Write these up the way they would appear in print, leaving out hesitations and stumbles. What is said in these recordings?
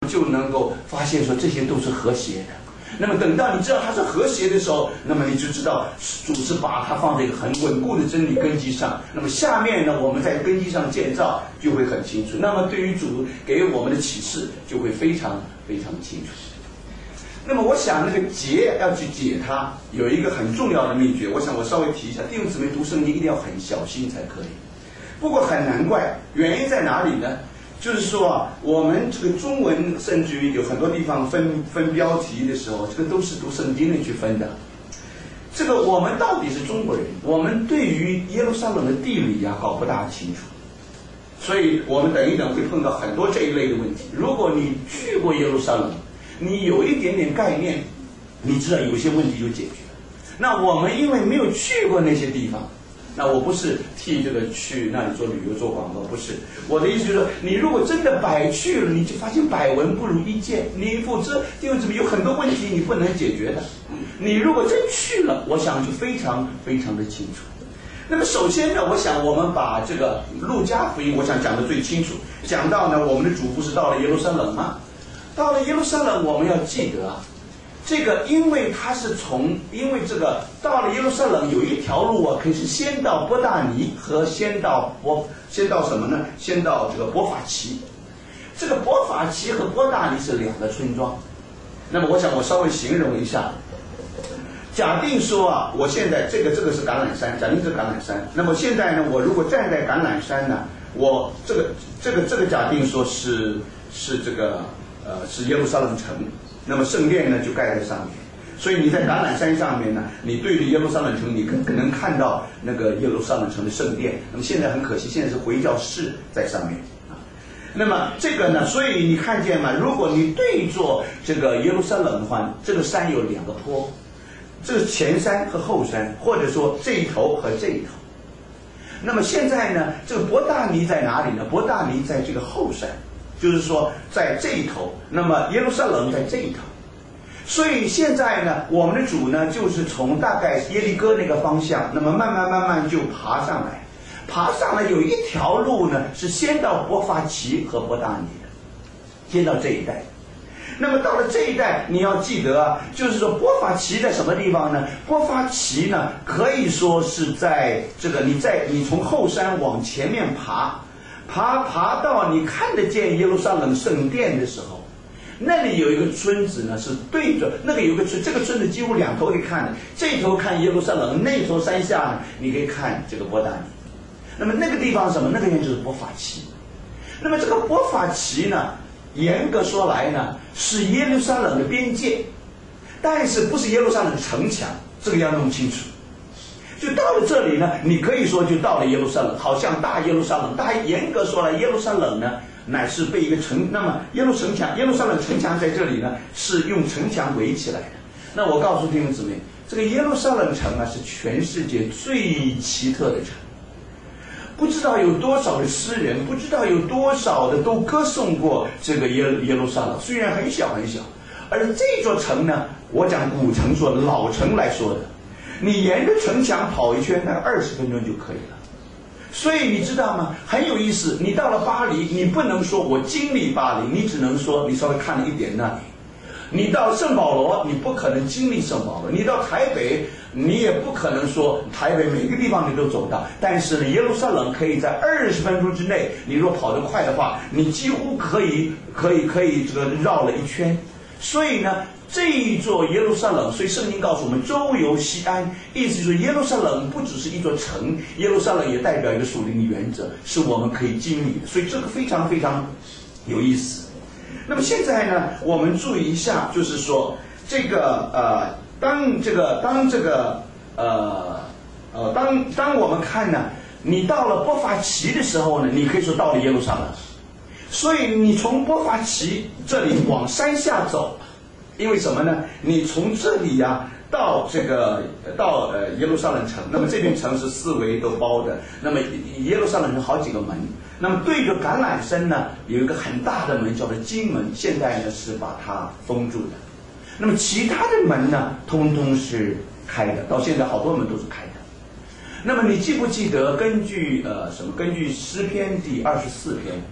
就能够发现说这些都是和谐的。那么等到你知道它是和谐的时候，那么你就知道主是把它放在一个很稳固的真理根基上。那么下面呢，我们在根基上建造就会很清楚。那么对于主给我们的启示就会非常非常清楚。那么我想那个解要去解它，有一个很重要的秘诀，我想我稍微提一下，弟兄姊妹读圣经一定要很小心才可以。不过很难怪，原因在哪里呢？就是说啊，我们这个中文甚至于有很多地方分标题的时候，这个都是读圣经里去分的。这个我们到底是中国人，我们对于耶路撒冷的地理啊搞不大清楚，所以我们等一等会碰到很多这一类的问题。如果你去过耶路撒冷，你有一点点概念，你知道有些问题就解决了。那我们因为没有去过那些地方，那我不是替这个去那里做旅游做广告，不是。我的意思就是说，你如果真的百去了，你就发现百闻不如一见，你否则弟兄姊妹有很多问题你不能解决的。你如果真去了，我想就非常非常的清楚。那么首先呢，我想我们把这个路加福音，我想讲得最清楚。讲到呢，我们的主不是到了耶路撒冷吗？到了耶路撒冷，我们要记得啊，这个因为这个到了耶路撒冷有一条路啊，可以是先到伯大尼和先到什么呢？先到这个伯法其。这个伯法其和伯大尼是两个村庄。那么我想我稍微形容一下。假定说啊，我现在这个是橄榄山，假定是橄榄山。那么现在呢，我如果站在橄榄山呢，我这个假定说是这个是耶路撒冷城。那么圣殿呢就盖在上面，所以你在橄榄山上面呢，你对着耶路撒冷城，你可能看到那个耶路撒冷城的圣殿。那么现在很可惜，现在是回教寺在上面啊。那么这个呢，所以你看见吗？如果你对着这个耶路撒冷的话，这个山有两个坡，这是前山和后山，或者说这一头和这一头。那么现在呢，这个伯大尼在哪里呢？伯大尼在这个后山。就是说在这一头，那么耶路撒冷在这一头。所以现在呢，我们的主呢就是从大概耶利哥那个方向，那么慢慢就爬上来有一条路呢是先到伯法其和伯大尼的，先到这一带。那么到了这一带，你要记得啊，就是说伯法其在什么地方呢？伯法其呢可以说是在这个你从后山往前面爬到你看得见耶路撒冷圣殿的时候，那里有一个村子呢，是对着那个有个村，这个村子几乎两头可以看的，这一头看耶路撒冷，那一头山下呢，你可以看这个伯大尼。那么那个地方是什么？那个地方就是伯法其。那么这个伯法其呢，严格说来呢，是耶路撒冷的边界，但是不是耶路撒冷的城墙，这个要弄清楚。就到了这里呢，你可以说就到了耶路撒冷，好像大耶路撒冷。但严格说来，耶路撒冷呢乃是被一个城，那么耶路撒冷城墙在这里呢是用城墙围起来的。那我告诉弟兄姊妹，这个耶路撒冷城啊是全世界最奇特的城。不知道有多少的诗人，不知道有多少的都歌颂过这个耶路撒冷，虽然很小很小。而这座城呢，我讲古城说老城来说的，你沿着城墙跑一圈，大概20分钟就可以了。所以你知道吗？很有意思。你到了巴黎，你不能说我经历巴黎，你只能说你稍微看了一点那里。你到圣保罗，你不可能经历圣保罗；你到台北，你也不可能说台北每个地方你都走到。但是呢，耶路撒冷可以在20分钟之内，你若跑得快的话，你几乎可以这个绕了一圈。所以呢，这一座耶路撒冷，所以圣经告诉我们周游西安，意思就是耶路撒冷不只是一座城，耶路撒冷也代表一个属灵的原则，是我们可以经历的。所以这个非常非常有意思。那么现在呢，我们注意一下，就是说这个当我们看呢，你到了伯法其的时候呢，你可以说到了耶路撒冷。所以你从伯法其这里往山下走，因为什么呢？你从这里呀到耶路撒冷城，那么这片城是4围都包的，那么耶路撒冷城好几个门，那么对着橄榄山呢有一个很大的门叫做金门，现在呢是把它封住的。那么其他的门呢通通是开的，到现在好多门都是开的。那么你记不记得根据诗篇第24篇，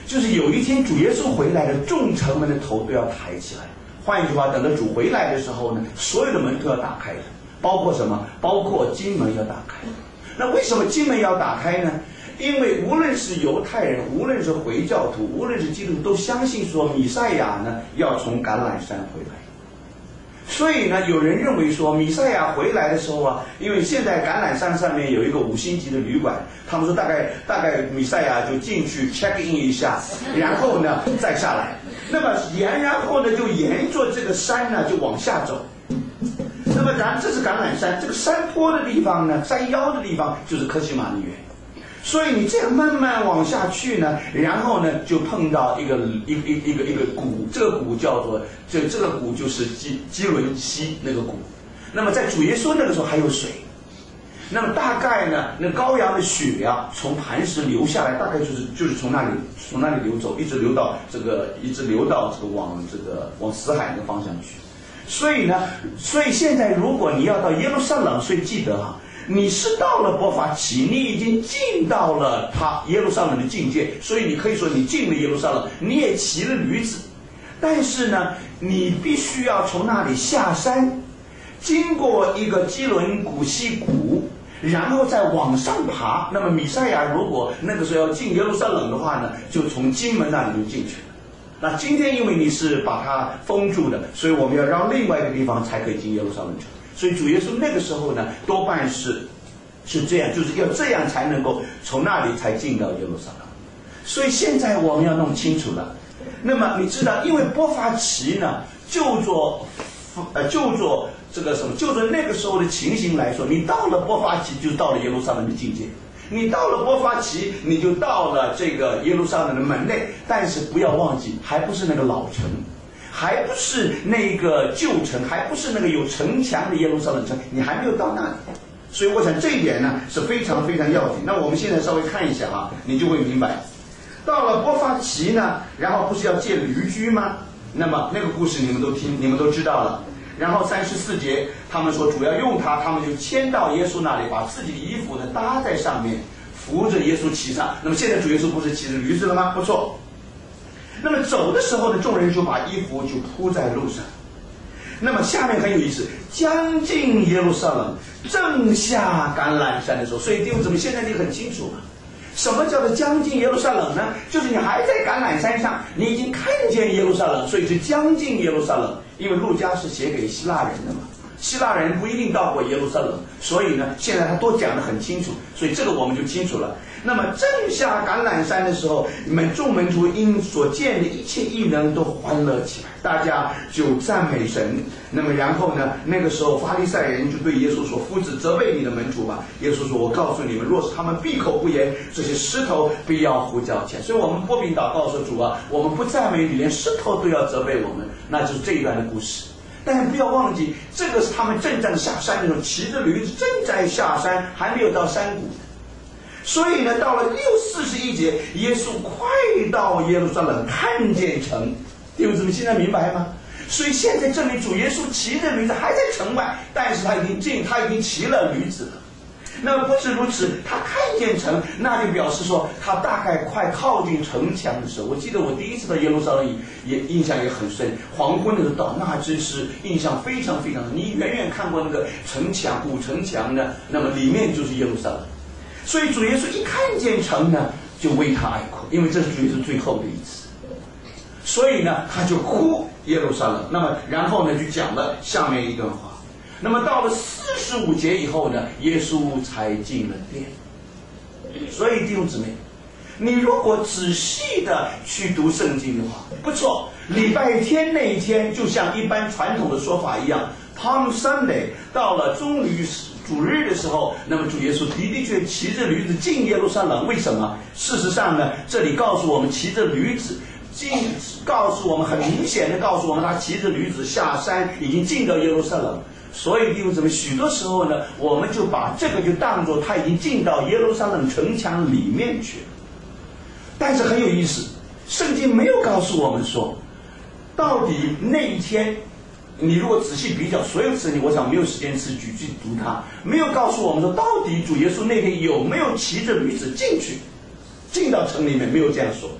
就是有一天主耶稣回来了，众城门的头都要抬起来。换一句话，等到主回来的时候呢，所有的门都要打开的，包括什么？包括金门要打开。那为什么金门要打开呢？因为无论是犹太人，无论是回教徒，无论是基督徒，都相信说弥赛亚呢要从橄榄山回来。所以呢，有人认为说弥赛亚回来的时候啊，因为现在橄榄山上面有一个5星级的旅馆，他们说大概弥赛亚就进去 check in 一下，然后呢再下来。那么然后呢就沿着这个山呢就往下走。那么这是橄榄山，这个山坡的地方呢，山腰的地方就是科西玛尼园。所以你这样慢慢往下去呢，然后呢就碰到一个谷，这个谷叫做这个谷就是基伦溪那个谷。那么在主耶稣那个时候还有水，那么大概呢那羔羊的血啊从磐石流下来，大概就是从那里流走，一直流到这个往死海那个方向去。所以现在如果你要到耶路撒冷，所以记得哈。你是到了伯法其，你已经进到了耶路撒冷的境界，所以你可以说你进了耶路撒冷，你也骑了驴子。但是呢，你必须要从那里下山，经过一个基伦谷溪谷，然后再往上爬。那么弥赛亚如果那个时候要进耶路撒冷的话呢，就从金门那里就进去了。那今天因为你是把它封住的，所以我们要绕另外一个地方才可以进耶路撒冷城。所以主耶稣那个时候呢，多半是这样，就是要这样才能够从那里才进到耶路撒冷。所以现在我们要弄清楚了。那么你知道，因为波法奇呢，就做这个什么，就做那个时候的情形来说，你到了波法奇就到了耶路撒冷的境界，你到了波法奇你就到了这个耶路撒冷的门内，但是不要忘记，还不是那个老城。还不是那个旧城，还不是那个有城墙的耶路撒冷城，你还没有到那里。所以我想这一点呢是非常非常要紧。那我们现在稍微看一下啊，你就会明白。到了波法奇呢，然后不是要借驴驹吗？那么那个故事你们都知道了。然后34节，他们说主要用它，他们就牵到耶稣那里，把自己的衣服呢搭在上面，扶着耶稣骑上。那么现在主耶稣不是骑着驴子了吗？不错。那么走的时候呢，众人就把衣服就铺在路上。那么下面很有意思，将近耶路撒冷，正下橄榄山的时候，所以弟兄姊妹，现在你很清楚了，什么叫做将近耶路撒冷呢？就是你还在橄榄山上，你已经看见耶路撒冷，所以是将近耶路撒冷。因为路加是写给希腊人的嘛，希腊人不一定到过耶路撒冷，所以呢，现在他都讲得很清楚，所以这个我们就清楚了。那么正下橄榄山的时候，众门徒因所见的一切异能都欢乐起来，大家就赞美神。那么然后呢，那个时候法利赛人就对耶稣说：“夫子，责备你的门徒吧。”耶稣说：“我告诉你们，若是他们闭口不言，这些石头必要呼叫起来。”所以我们波饼祷告说：“主啊，我们不赞美你，连石头都要责备我们。”那就是这一段的故事。但是不要忘记，这个是他们正在下山的时候，骑着驴子正在下山，还没有到山谷。所以呢，到了41节，耶稣快到耶路撒冷，看见城。弟兄姊妹，现在明白吗？所以现在证明主耶稣骑着驴子还在城外，但是他已经骑了驴子了。那么不止如此，他看见城，那就表示说他大概快靠近城墙的时候。我记得我第一次到耶路撒冷也印象也很深，黄昏的时候到，那真是印象非常非常深。你远远看过那个城墙，古城墙呢，那么里面就是耶路撒冷。所以主耶稣一看见城呢，就为他哀哭，因为这是主耶稣最后的一次。所以呢，他就哭耶路撒冷。那么然后呢，就讲了下面一段话。那么到了45节以后呢，耶稣才进了殿。所以弟兄姊妹，你如果仔细的去读圣经的话，不错，礼拜天那一天就像一般传统的说法一样， Palm Sunday 到了棕榈主日的时候，那么主耶稣的确骑着驴子进耶路撒冷。为什么？事实上呢，这里告诉我们骑着驴子告诉我们很明显的告诉我们，他骑着驴子下山已经进到耶路撒冷。所以弟兄姊妹，许多时候呢，我们就把这个就当作他已经进到耶路撒冷城墙里面去了。但是很有意思，圣经没有告诉我们说，到底那一天，你如果仔细比较所有事情，我想没有时间去读它，没有告诉我们说，到底主耶稣那天有没有骑着驴子进到城里面，没有这样说。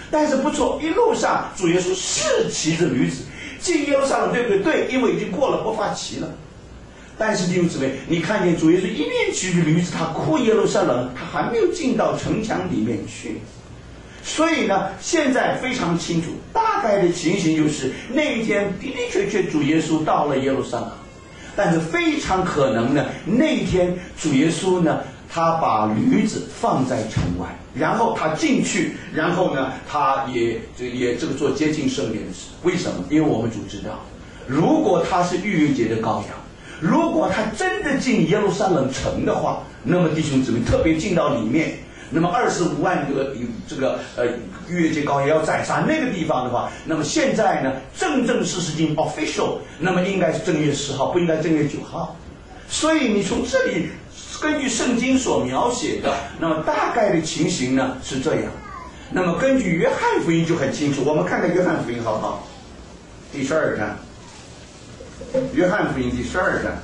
但是不错，一路上主耶稣是骑着驴子进耶路撒冷，对不对？对，因为已经过了伯法其了。但是弟兄姊妹，你看见主耶稣一面骑着驴子，他哭耶路撒冷，他还没有进到城墙里面去。所以呢，现在非常清楚，大概的情形就是那一天的的确确主耶稣到了耶路撒冷，但是非常可能呢，那一天主耶稣呢，他把驴子放在城外，然后他进去，然后呢，他也这个做接近圣殿的事。为什么？因为我们主知道，如果他是逾越节的羔羊，如果他真的进耶路撒冷城的话，那么弟兄姊妹特别进到里面，那么25万个逾越节羔羊要宰杀那个地方的话，那么现在呢，正式进 official， 那么应该是正月10号，不应该正月9号。所以你从这里根据圣经所描写的，那么大概的情形呢是这样。那么根据约翰福音就很清楚，我们看看约翰福音好不好？第12章，约翰福音第12章。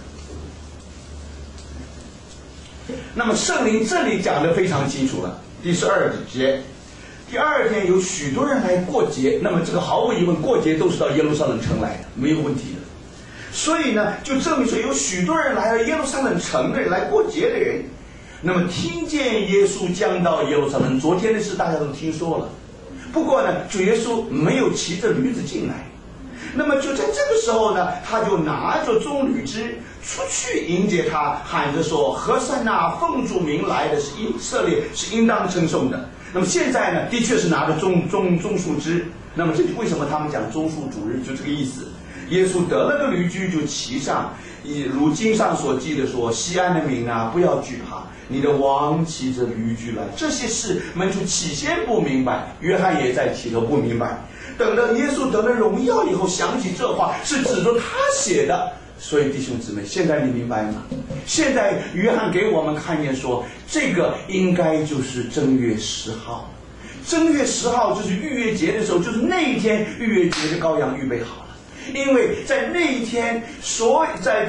那么圣灵这里讲得非常清楚了，第12节，第二天有许多人来过节，那么这个毫无疑问，过节都是到耶路撒冷城来的，没有问题的。所以呢，就证明说有许多人来了耶路撒冷城的人，来过节的人，那么听见耶稣将到耶路撒冷，昨天的事大家都听说了。不过呢，主耶稣没有骑着驴子进来。那么就在这个时候呢，他就拿着棕榈枝出去迎接他，喊着说：“何塞那，奉主名来的是以色列，是应当称颂的。”那么现在呢，的确是拿着棕树枝。那么这为什么他们讲棕树主日，就这个意思。耶稣得了个驴驹就骑上，如经上所记的说：“西安的民啊，不要惧怕，你的王骑着驴驹来。”这些事门徒起先不明白，约翰也在起头不明白。等到耶稣得了荣耀以后，想起这话是指着他写的。所以弟兄姊妹，现在你明白吗？现在约翰给我们看见说，这个应该就是正月10号。正月10号就是逾越节的时候，就是那一天逾越节的羔羊预备好了。因为在那一天，所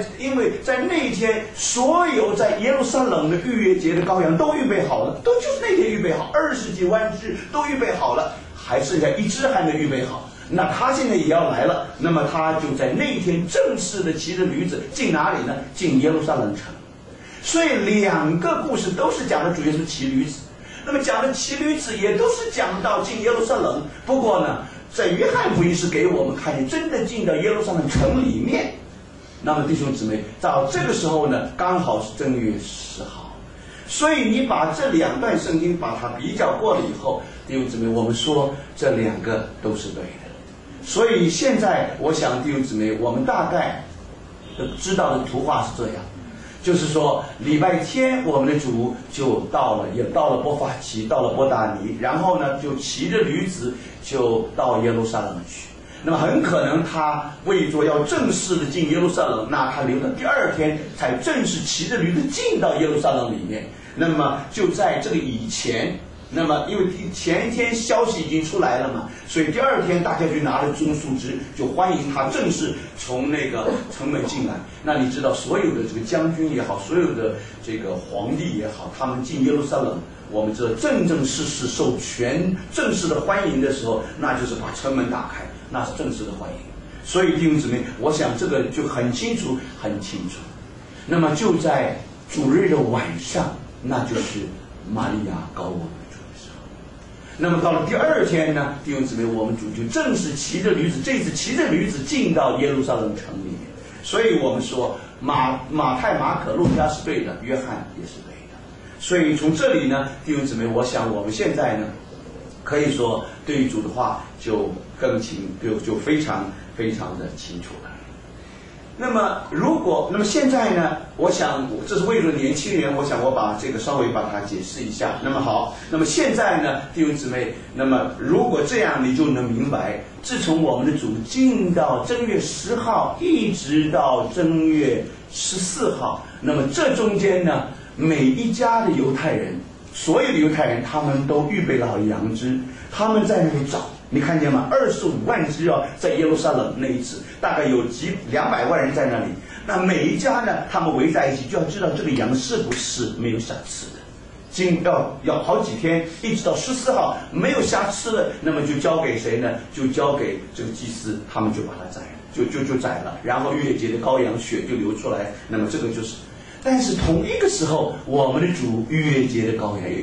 有在耶路撒冷的逾越节的羔羊都预备好了，就是那天预备好，20几万只都预备好了，还剩下一只还没预备好。那他现在也要来了，那么他就在那一天正式的骑着驴子进哪里呢？进耶路撒冷城。所以两个故事都是讲的主耶稣骑驴子，那么讲的骑驴子也都是讲到进耶路撒冷。不过呢，在约翰福音是给我们看见真的进到耶路撒冷城里面。那么弟兄姊妹，到这个时候呢，刚好是正月10号。所以你把这两段圣经把它比较过了以后，弟兄姊妹，我们说这两个都是对的。所以现在我想弟兄姊妹，我们大概知道的图画是这样，就是说礼拜天我们的主就也到了伯法其，到了伯大尼，然后呢就骑着驴子就到耶路撒冷去。那么很可能他为着要正式的进耶路撒冷，那他留到第二天才正式骑着驴子进到耶路撒冷里面。那么就在这个以前，那么因为前一天消息已经出来了嘛，所以第二天大家就拿着棕树枝，就欢迎他正式从那个城门进来。那你知道所有的这个将军也好，所有的这个皇帝也好，他们进耶路撒冷，我们知道正式授权正式的欢迎的时候，那就是把城门打开，那是正式的欢迎。所以弟兄姊妹，我想这个就很清楚。那么就在主日的晚上，那就是玛利亚高我们主的时候。那么到了第二天呢，弟兄姊妹，我们主就正式骑着驴子，这次骑着驴子进到耶路撒冷城里面。所以我们说马太、马可、路加是对的，约翰也是对的。所以从这里呢，弟兄姊妹，我想我们现在呢，可以说对于主的话就非常的清楚了。那么现在呢，我想这是为了年轻人，我想我把这个稍微把它解释一下。那么好，那么现在呢，弟兄姊妹，那么如果这样你就能明白，自从我们的主进到正月10号一直到正月14号，那么这中间呢，每一家的犹太人，所有的犹太人他们都预备了好羊脂，他们在那里找。你看见吗？25万只啊，在耶路撒冷那一次，大概有200万人在那里。那每一家呢，他们围在一起，就要知道这个羊是不是没有瑕疵的。 要好几天，一直到14号没有瑕疵了，那么就交给谁呢？就交给这个祭司，他们就把它宰了，就宰了，然后逾越节的羔羊血就流出来，那么这个就是。但是同一个时候，我们的主逾越节的羔羊也